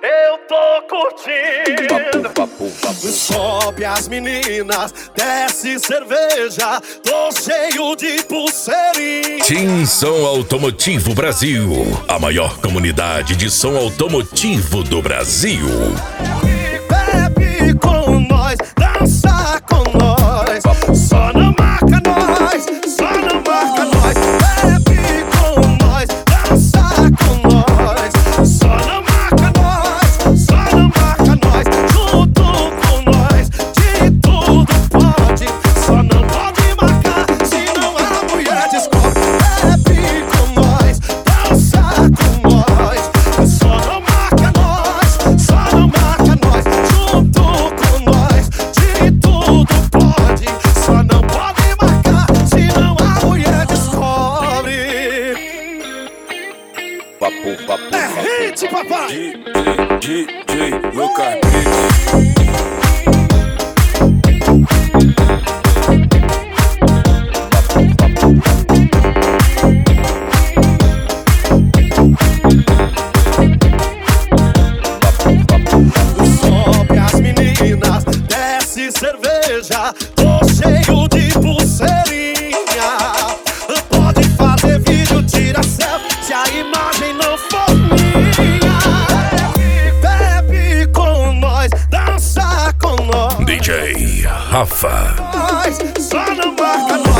Eu tô curtindo. Sobe as meninas, desce cerveja, tô cheio de pulseirinha. Tim Som Automotivo Brasil, a maior comunidade de som automotivo do Brasil. Bebe com nós, dança com nós, só não marca nós, só não marca nós. Bebe com nós, dança com nós, só não marca nós, só não marca nós. Junto com nós, de tudo pode, só não pode marcar, senão a mulher descobre. Bebe com nós, dança com nós, só não marca nós, só não marca nós. Junto com nós, de tudo pode, só não pode marcar, senão a mulher descobre. É hit, papai! DJ Lucas. Sobe as meninas, desce cerveja, tô cheio de pulseirinha. Pode fazer vídeo, tira selfie, se a imagem não for minha. Bebe com nós, dança com nós, DJ Rafa. só não marca nós.